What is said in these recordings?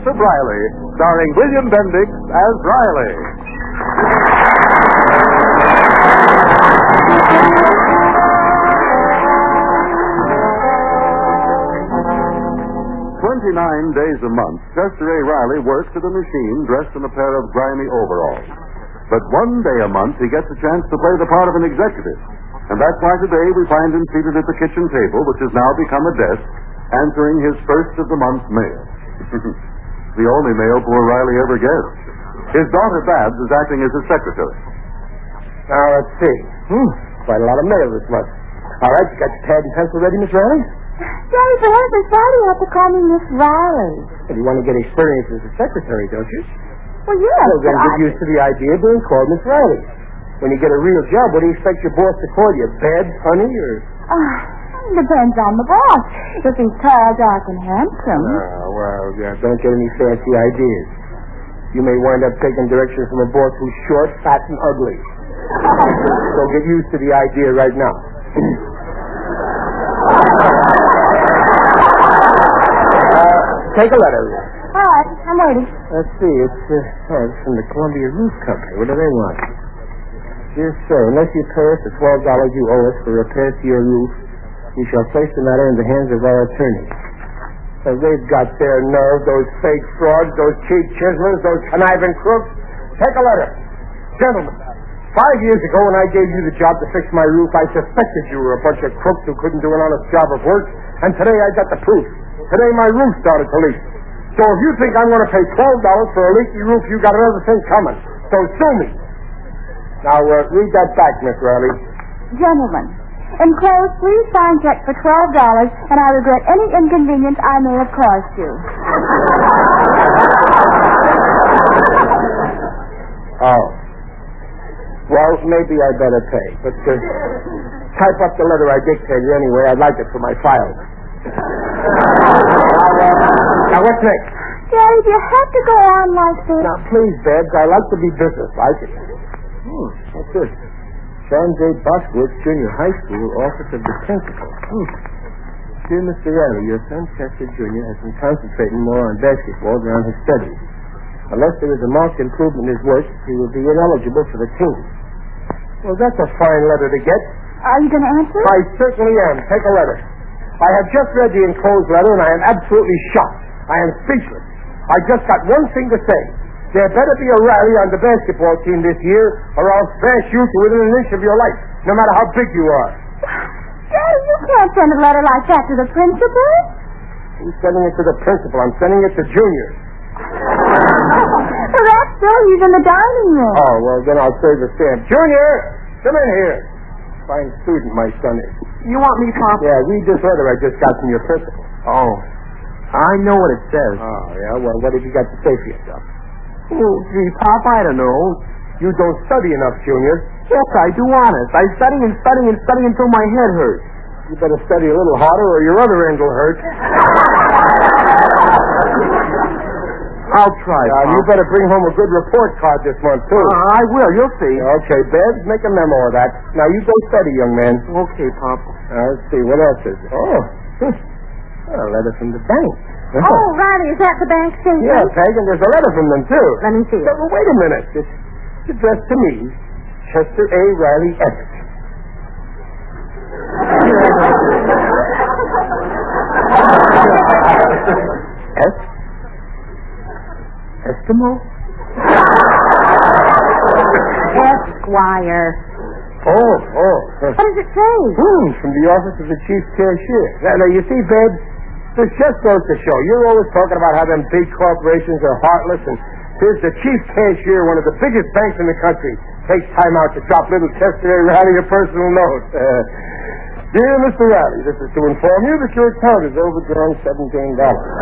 Joseph Riley, starring William Bendix as Riley. 29 days a month, Chester A. Riley works at a machine dressed in a pair of grimy overalls. But one day a month, he gets a chance to play the part of an executive. And that's why today we find him seated at the kitchen table, which has now become a desk, answering his first of the month's mail. The only mail poor Riley ever gets. His daughter, Babs, is acting as his secretary. Now, let's see. Quite a lot of mail this month. All right, you got your pad and pencil ready, Miss Riley? Daddy, perhaps it's why do you have to call me Miss Riley? Well, you want to get experience as a secretary, don't you? Well, yes. Well, then get used to the idea of being called Miss Riley. When you get a real job, what do you expect your boss to call you? Babs, honey, or... Depends on the boss. If he's tall, dark, and handsome. Don't get any fancy ideas. You may wind up taking direction from a boss who's short, fat, and ugly. So get used to the idea right now. Take a letter. All right, I'm waiting. Let's see, it's from the Columbia Roof Company. What do they want? Dear sir, unless you pay us the $12 you owe us for repairs to your roof, we shall place the matter in the hands of our attorney. So they've got their nerve, those fake frauds, those cheap chiselers, those conniving crooks. Take a letter. Gentlemen, 5 years ago when I gave you the job to fix my roof, I suspected you were a bunch of crooks who couldn't do an honest job of work, and today I got the proof. Today my roof started to leak. So if you think I'm going to pay $12 for a leaky roof, you got another thing coming. So sue me. Now, read that back, Miss Riley. Gentlemen, enclosed, please sign check for $12, and I regret any inconvenience I may have caused you. Oh. Well, maybe I better pay. But type up the letter I dictated anyway. I'd like it for my files. Now, what's next? Daddy, do you have to go on like this? Now, please, Babs, I like to be businesslike. What's this? John J. Boskowitz, Junior High School, Office of the Principal. Dear Mr. Riley, your son, Chester Jr., has been concentrating more on basketball than on his studies. Unless there is a marked improvement in his work, he will be ineligible for the team. Well, that's a fine letter to get. Are you going to answer? I certainly am. Take a letter. I have just read the enclosed letter, and I am absolutely shocked. I am speechless. I just got one thing to say. There better be a Riley on the basketball team this year, or I'll smash you to within an inch of your life, no matter how big you are. Daddy, you can't send a letter like that to the principal. Who's sending it to the principal? I'm sending it to Junior. Perhaps still he's in the dining room. Oh, well, then I'll save the stamp. Junior, come in here. Fine student my son is. You want me, Pop? Yeah, read this letter I just got from your principal. Oh, I know what it says. Oh, yeah? Well, what have you got to say for yourself? Oh, gee, Pop, I don't know. You don't study enough, Junior. Yes, I do, honest. I study and study and study until my head hurts. You better study a little harder or your other end will hurt. I'll try, Pop. You better bring home a good report card this month, too. I will, you'll see. Okay, Babs, make a memo of that. Now, you go study, young man. Okay, Pop. Let's see, what else is there? A letter from the bank. Oh, Riley, is that the bank statement? Yeah, Peg, and there's a letter from them, too. Let me see it. Well, wait a minute. It's addressed to me, Chester A. Riley, Essex. Eskimo? Esquire. Oh. What does it say? From the office of the chief cashier. Now, you see, Babs, this just goes to show. You're always talking about how them big corporations are heartless, and here's the chief cashier, one of the biggest banks in the country, takes time out to drop little Chester A. Riley a personal note. Dear Mr. Riley, this is to inform you that your account is overdrawn $17.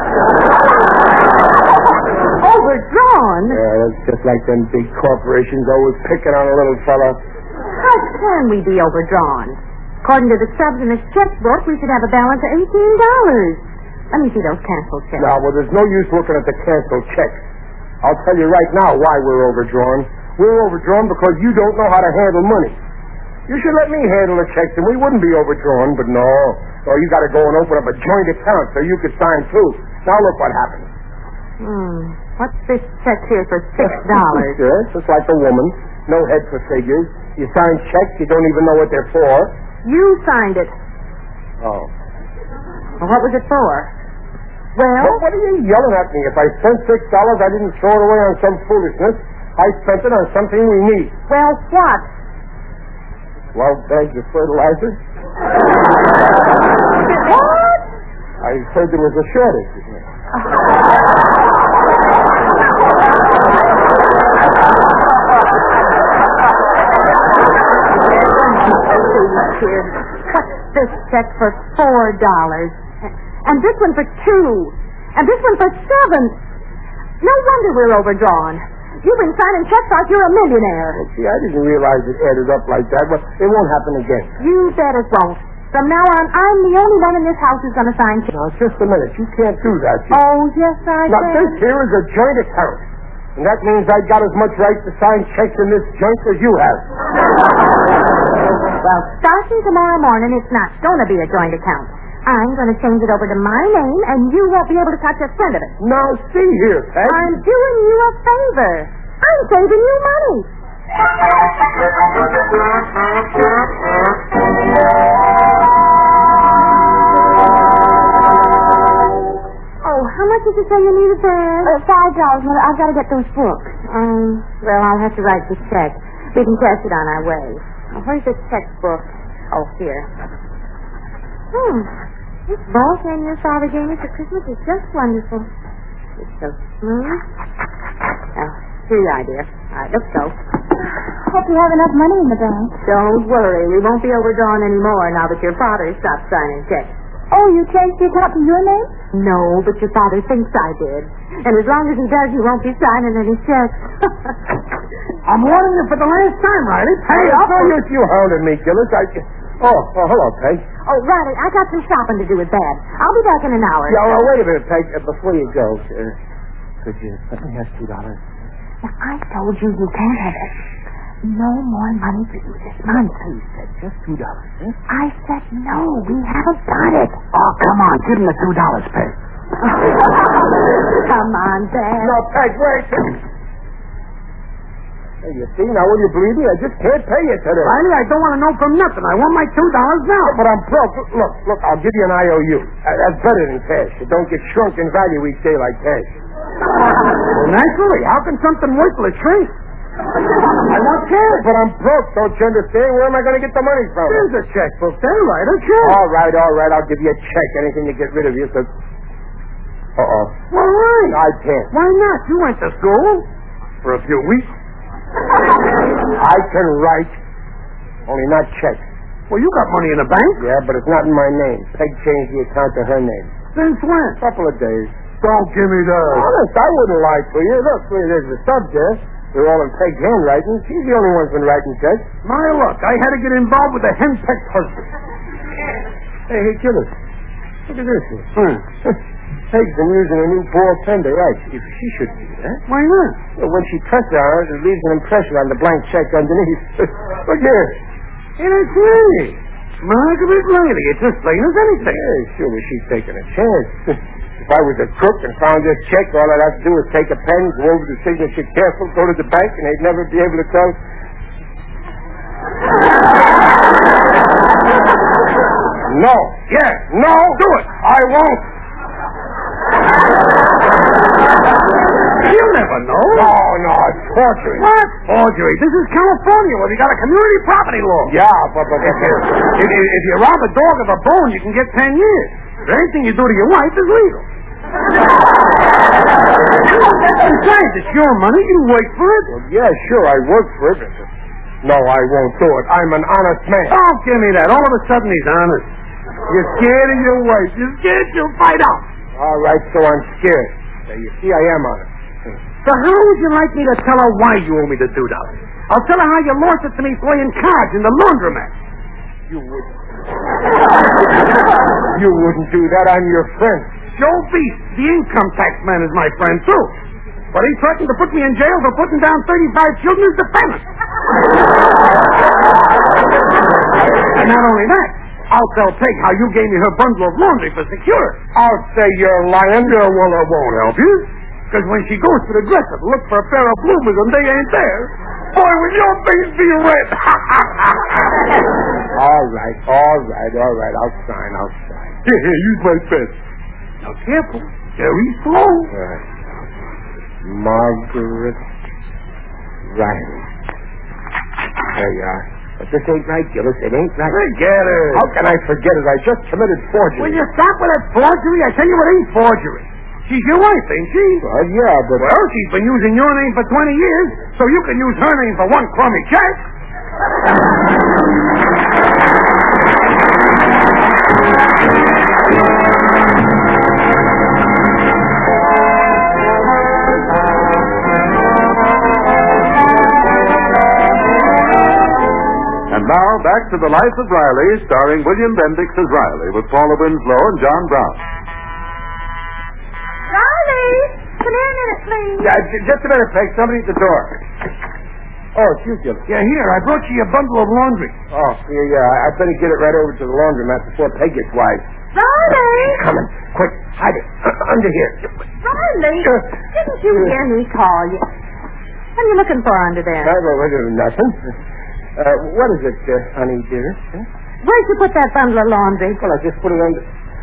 Overdrawn? Yeah, that's just like them big corporations always picking on a little fellow. How can we be overdrawn? According to the stubs in this checkbook, we should have a balance of $18. Let me see those canceled checks. Now, well, there's no use looking at the canceled checks. I'll tell you right now why we're overdrawn. We're overdrawn because you don't know how to handle money. You should let me handle the checks, and we wouldn't be overdrawn, but no. Oh, you got to go and open up a joint account so you could sign too. Now, look what happened. What's this check here for $6? Yes, just like a woman. No head for figures. You sign checks, you don't even know what they're for. You signed it. Oh. Well, what was it for? Well? What are you yelling at me? If I spent $6, I didn't throw it away on some foolishness. I spent it on something we need. Well, what? 12 bags of fertilizer. What? I heard there was a shortage. What's this check for $4? And this one for $2. And this one for $7. No wonder we're overdrawn. You've been signing checks like you're a millionaire. Well, see, I didn't realize it added up like that, but it won't happen again. You bet it won't. From now on, I'm the only one in this house who's going to sign checks. Now, just a minute. You can't do that. Oh, yes, I Now, can. this here is a joint account. And that means I got as much right to sign checks in this joint as you have. Well, starting tomorrow morning, it's not going to be a joint account. I'm going to change it over to my name, and you won't be able to touch a cent of it. Now, see here, Peg. I'm doing you a favor. I'm saving you money. Oh, how much did you say you needed, Dad? $5, Mother. I've got to get those books. Well, I'll have to write the check. We can cash it on our way. Now, where's the checkbook? Oh, here. This ball pen your father gave me for Christmas is just wonderful. It's so smooth. Oh, here you are, dear. All right, let's go. Hope you have enough money in the bank. Don't worry. We won't be overdrawn anymore now that your father stopped signing checks. Oh, you changed the account to your name? No, but your father thinks I did. And as long as he does, you won't be signing any checks. I'm warning you for the last time, Riley. Pay up. No use you hounding me, Gillis. Oh, hello, Peg. Oh, Riley, I got some shopping to do with Dad. I'll be back in an hour. Yeah, well, wait a minute, Peg. Before you go, could you let me have $2? Now, I told you you can't have it. No more money for you this month. You said just $2, huh? I said no. We haven't got it. Oh, come on. Give him the $2, Peg. Come on, Dad. No, Peg, wait. Hey, you see, now will you believe me? I just can't pay you today. Riley, I don't want to know from nothing. I want my $2 now. But I'm broke. Look, I'll give you an IOU. That's better than cash. It don't get shrunk in value each day like cash. Well, naturally. How can something worthless shrink? I want cash. But I'm broke, don't you understand? Where am I going to get the money from? There's a checkbook there, right? A check. All right. I'll give you a check. Anything to get rid of you. So... Uh-oh. Well, why? I can't. Why not? You went to school for a few weeks. I can write, only not check. Well, you got money in the bank. Yeah, but it's not in my name. Peg changed the account to her name. Since when? A couple of days. Don't give me that. Honest, I wouldn't lie to you. Look, there's the subject. They're all in Peg's handwriting. She's the only one who's been writing checks. My luck. I had to get involved with a henpecked husband. Hey, Gillis. Look at this. Peg's been using a new ball pen to write. She shouldn't do that. Why not? Well, when she presses on it, it leaves an impression on the blank check underneath. Look here. It is me. Margaret Riley. It's as plain as anything. Hey, sure was she taking a chance. If I was a crook and found this check, all I'd have to do is take a pen, go over the signature careful, go to the bank, and they'd never be able to tell. No. Yeah. No. Do it. I won't. You'll never know. No, it's forgery. What? Forgery. This is California where we got a community property law. Yeah, but If you rob a dog of a bone, you can get 10 years. If anything you do to your wife is legal. Besides, it's your money. You work for it. Well, yeah, sure, I work for it. No, I won't do it. I'm an honest man. Don't give me that. All of a sudden, he's honest. You're scared of your wife. You're scared you'll fight out. All right, so I'm scared. So you see, I am honest. So how would you like me to tell her why you owe me the $2? I'll tell her how you lost it to me playing cards in the laundromat. You wouldn't. You wouldn't do that. I'm your friend. Joe Beast, the income tax man, is my friend, too. But he threatened to put me in jail for putting down 35 children as defendants. And not only that, I'll tell Peg how you gave me her bundle of laundry for security. I'll say you're lying. Yeah, well, it won't help you. Because when she goes to the dresser to look for a pair of bloomers and they ain't there, boy, will your face be red. All right. I'll sign. Here, use my pen. Now, careful. Very slow. Right. Margaret Riley. There you are. But this ain't right, Gillis. It ain't right. Forget it. How can I forget it? I just committed forgery. Will you stop with that forgery? I tell you it ain't forgery. She's your wife, ain't she? Well, yeah, but... Well, she's been using your name for 20 years, so you can use her name for one crummy check. And now, back to The Life of Riley, starring William Bendix as Riley, with Paula Winslow and John Brown. Riley! Come here a minute, please. Yeah, just a minute, Peg. Somebody at the door. Oh, it's you, Gillis. Yeah, here, I brought you a bundle of laundry. Oh, yeah. I better get it right over to the laundromat before Peg gets wise. Riley! Coming. Quick, hide it. Under here. Riley! Didn't you hear me call you? What are you looking for under there? Nothing. What is it, honey, dear? Huh? Where'd you put that bundle of laundry? Well, I just put it under...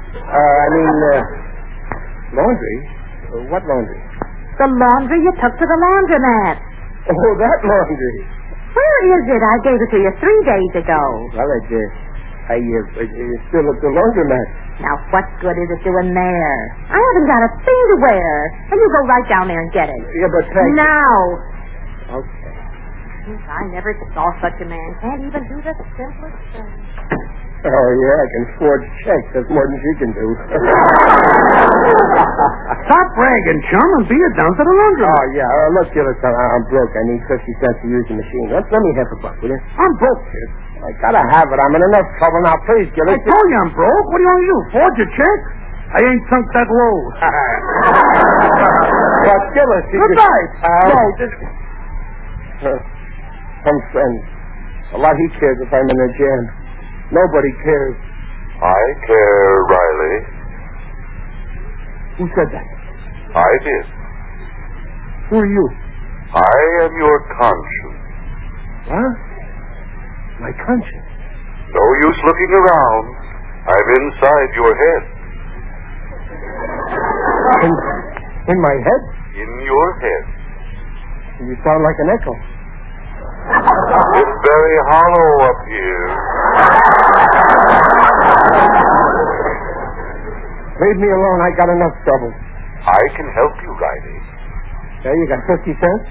laundry? What laundry? The laundry you took to the laundromat. Oh, that laundry. Where is it? I gave it to you 3 days ago. Well, it's still at the laundromat. Now, what good is it doing there? I haven't got a thing to wear. And you go right down there and get it. Yeah, but Peg... Now. Okay. I never saw such a man. Can't even do the simplest thing. Oh, yeah, I can forge checks. That's more than she can do. Stop bragging, chum, and be it down to the laundry. Oh, yeah. Look, Gillis, I'm broke. I need 50 cents to use the machine. Let me have $1, will you? I'm broke, kid. I gotta have it. I'm in enough trouble now. Please, I Gillis. told you I'm broke. What do you want to do? Forge a check? I ain't sunk that low. But, Gillis... Goodbye. No, just... some friends. A lot he cares if I'm in a jam. Nobody cares. I care, Riley. Who said that? I did. Who are you? I am your conscience. Huh? My conscience? No use looking around. I'm inside your head. In my head? In your head. You sound like an echo. It's very hollow up here. Leave me alone. I got enough trouble. I can help you, Riley. Yeah, you got 50 cents?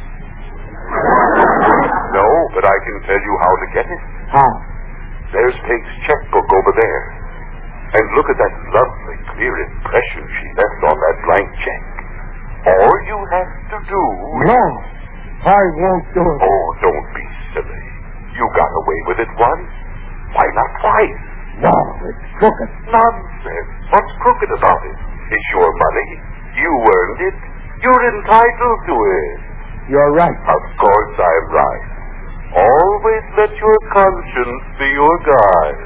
No, but I can tell you how to get it. How? There's Peg's checkbook over there. And look at that lovely, clear impression she left on that blank check. All you have to do... No, I won't do it. Oh, don't be silly. You got away with it once. Why not twice? No, it's crooked. Nonsense. What's crooked about it? It's your money. You earned it. You're entitled to it. You're right. Of course I'm right. Always let your conscience be your guide.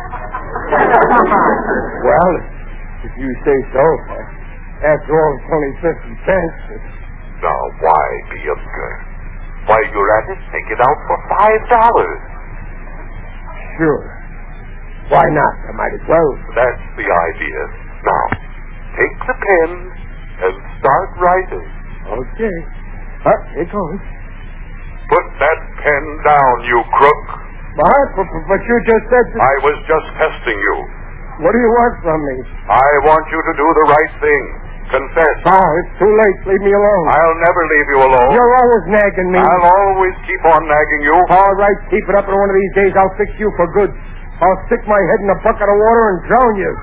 Well, if you say so. After all, it's only 50 cents. Now, why be upset? While you're at it, take it out for $5. Sure. Why not? I might as well. That's the idea. Now, take the pen and start writing. Okay. Here goes. Put that pen down, you crook. What? But you just said... I was just testing you. What do you want from me? I want you to do the right thing. Confess. Oh, it's too late. Leave me alone. I'll never leave you alone. You're always nagging me. I'll always keep on nagging you. All right, keep it up, and one of these days I'll fix you for good. I'll stick my head in a bucket of water and drown you.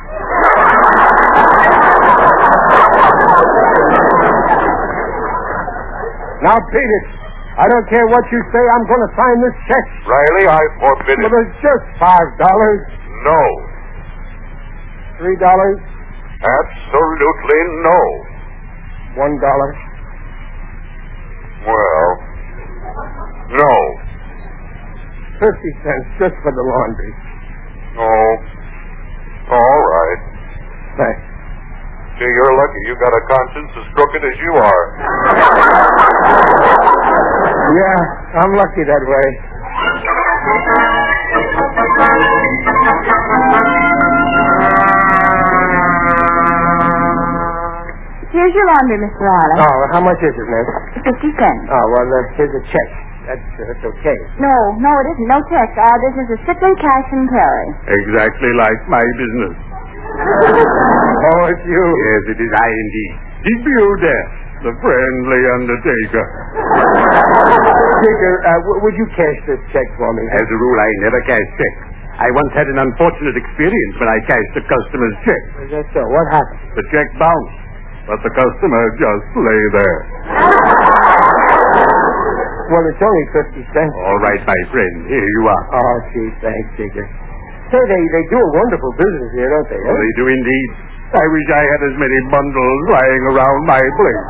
Now, beat it. I don't care what you say. I'm going to sign this check. Riley, I forbid it. But it's just $5. No. $3. Absolutely no. $1. Well, no. 50 cents just for the laundry. Oh. All right. Thanks. Gee, you're lucky lucky you got a conscience as crooked as you are. Yeah, I'm lucky that way. Here's your laundry, Mr. Riley. Oh, how much is it, miss? 50 cents. Oh, well, here's a check. That's okay. No, it isn't. No check. Our business is strictly cash and carry. Exactly like my business. Oh, it's you. Yes, it is I indeed. Did you there, the friendly undertaker? Digger, would you cash this check for me? As a rule, I never cash checks. I once had an unfortunate experience when I cashed a customer's check. Is that so? What happened? The check bounced, but the customer just lay there. Well, it's only 50 cents. All right, my friend, here you are. Oh, gee, thanks, Digger. Say, they do a wonderful business here, don't they? Oh, they do indeed. I wish I had as many bundles lying around my place.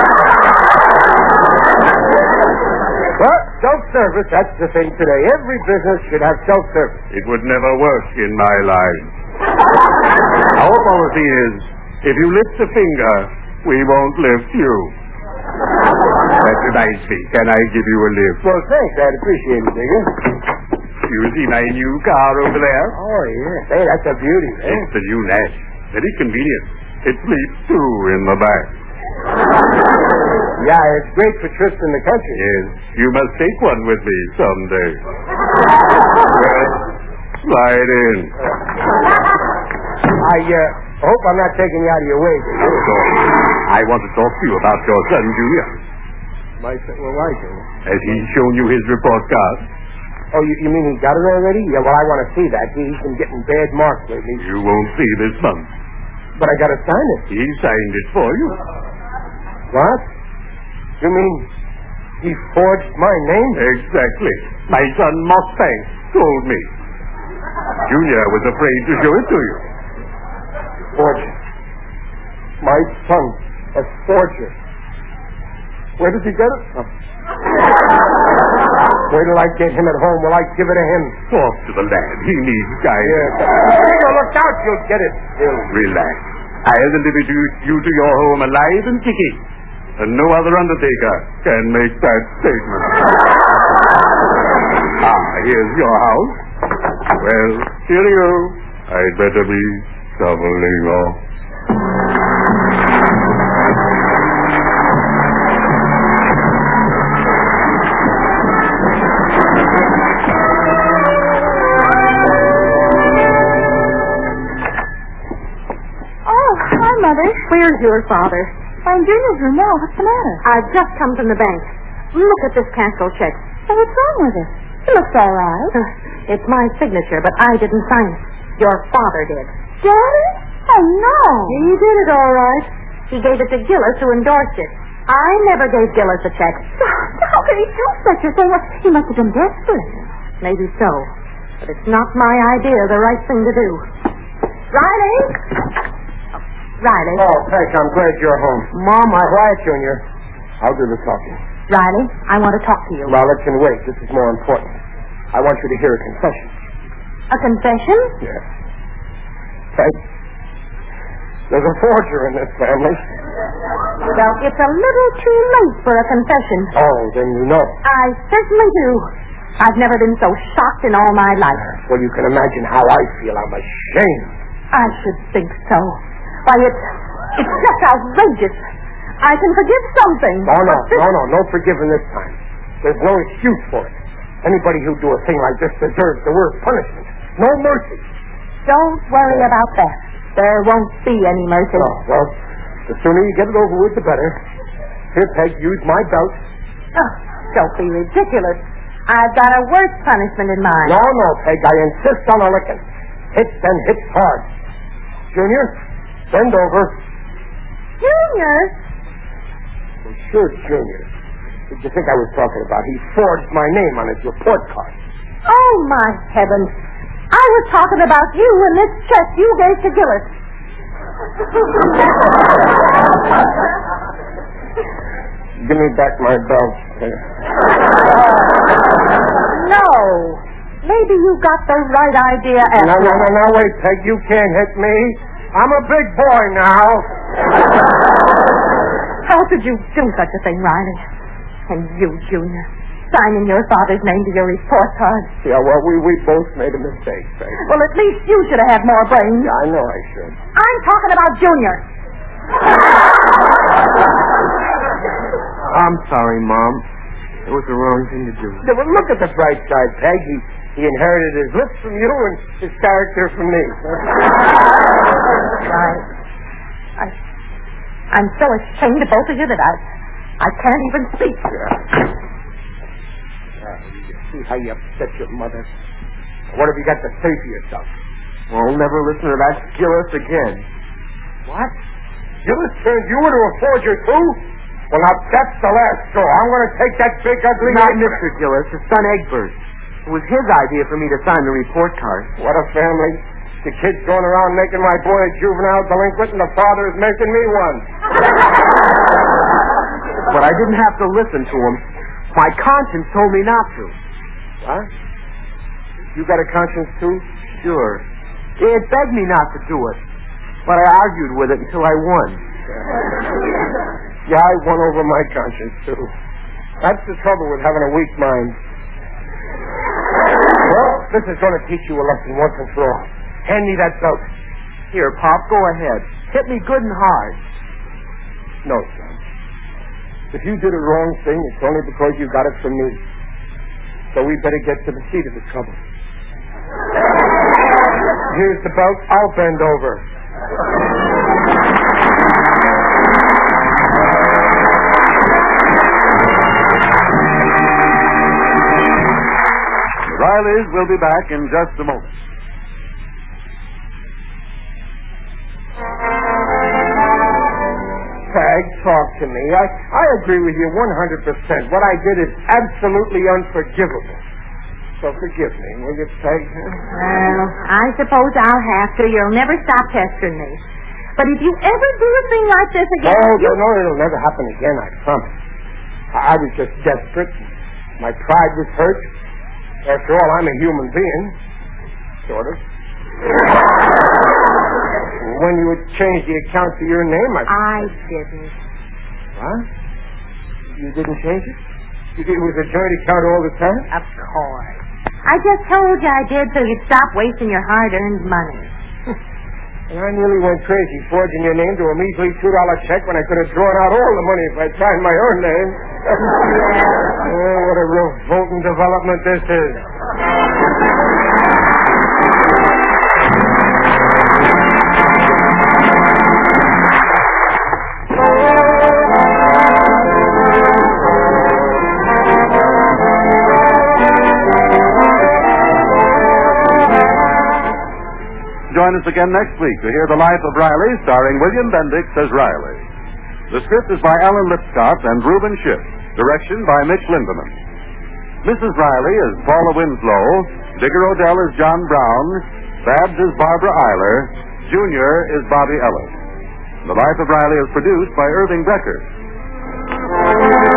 Well, self-service, that's the thing today. Every business should have self-service. It would never work in my line. Our policy is, if you lift a finger, we won't lift you. That's nice me. Can I give you a lift? Well, thanks. I'd appreciate it, Digger. You see my new car over there? Oh, yeah. Hey, that's a beauty, eh? It's the new Nash. Very convenient. It sleeps, too, in the back. Yeah, it's great for trips in the country. Yes. You must take one with me someday. Well, slide in. I hope I'm not taking you out of your way, Digger. I want to talk to you about your son, Junior. My son, well, why, Junior? Has he shown you his report card? Oh, you mean he got it already? Yeah, well, I want to see that. He's been getting bad marks lately. You won't see this month. But I got to sign it. He signed it for you. What? You mean he forged my name? Exactly. My son Mustang told me. Junior was afraid to show it to you. Forger. My son, a forger. Where did he get it from? Wait till I get him at home. Will I give it to him? Talk to the lad. He needs guidance. Digger, look out. You'll get it still. Relax. I'll deliver you to your home alive and kicking. And no other undertaker can make that statement. Here's your house. Well, cheerio. I'd better be shoveling off. Mother? Where's your father? Why, in Junior's room now. What's the matter? I've just come from the bank. Look at this canceled check. Well, what's wrong with it? It looks all right. It's my signature, but I didn't sign it. Your father did. Daddy? Oh, no. He did it all right. He gave it to Gillis, who endorsed it. I never gave Gillis a check. How could he do such a thing? He must have been desperate. Maybe so. But it's not my idea the right thing to do. Riley? Riley. Oh, thanks. I'm glad you're home. Mom, quiet, Junior. I'll do the talking. Riley, I want to talk to you. Well, it can wait. This is more important. I want you to hear a confession. A confession? Yes. Thanks. There's a forger in this family. Well, it's a little too late for a confession. Oh, then you know. I certainly do. I've never been so shocked in all my life. Well, you can imagine how I feel. I'm ashamed. I should think so. Why, it's just outrageous. I can forgive something. No forgiving this time. There's no excuse for it. Anybody who'd do a thing like this deserves the worst punishment. No mercy. Don't worry about that. There won't be any mercy. Oh, well, the sooner you get it over with, the better. Here, Peg, use my belt. Oh, don't be ridiculous. I've got a worse punishment in mind. No, Peg, I insist on a licking. Hits and hits hard. Junior, bend over. Junior? Well, sure, Junior. What did you think I was talking about? He forged my name on his report card. Oh, my heavens. I was talking about you and this check you gave to Gillis. Give me back my belt. No. Maybe you got the right idea after No, wait, Peg. You can't hit me. I'm a big boy now. How could you do such a thing, Riley? And you, Junior, signing your father's name to your report card. Yeah, well, we both made a mistake, Peg. Well, at least you should have had more brains. Yeah, I know I should. I'm talking about Junior. I'm sorry, Mom. It was the wrong thing to do. Yeah, well, look at the bright side, Peg. He inherited his looks from you and his character from me. I'm so ashamed of both of you that I can't even speak. You see how you upset your mother? What have you got to say for yourself? Well, never listen to that Gillis again. What? Gillis turned you into a forger, too? Well, now, that's the last straw. I'm going to take that big, ugly... Not Mr. Gillis, his son Egbert. It was his idea for me to sign the report card. What a family. The kid's going around making my boy a juvenile delinquent, and the father is making me one. But I didn't have to listen to him. My conscience told me not to. What? You got a conscience, too? Sure. It begged me not to do it. But I argued with it until I won. Yeah, I won over my conscience, too. That's the trouble with having a weak mind. Well, this is going to teach you a lesson once and for all. Hand me that belt. Here, Pop, go ahead. Hit me good and hard. No, son. If you did a wrong thing, it's only because you got it from me. So we better get to the seat of the trouble. Here's the belt. I'll bend over. The Rileys will be back in just a moment. Peg, talk to me. I agree with you 100%. What I did is absolutely unforgivable. So forgive me, will you, Peg? Well, I suppose I'll have to. You'll never stop pestering me. But if you ever do a thing like this again... No, it'll never happen again, I promise. I was just desperate. My pride was hurt. After all, I'm a human being. Sort of. When you would change the account to your name, I didn't. What? You didn't change it? It was a joint account all the time? Of course. I just told you I did so you'd stop wasting your hard-earned money. And I nearly went crazy forging your name to a measly $2 check when I could have drawn out all the money if I'd signed my own name. Oh, what a revolting development this is. Join us again next week to hear The Life of Riley, starring William Bendix as Riley. The script is by Alan Lipscott and Reuben Schiff. Direction by Mitch Lindemann. Mrs. Riley is Paula Winslow. Digger Odell is John Brown. Babs is Barbara Eiler. Junior is Bobby Ellis. The Life of Riley is produced by Irving Brecker.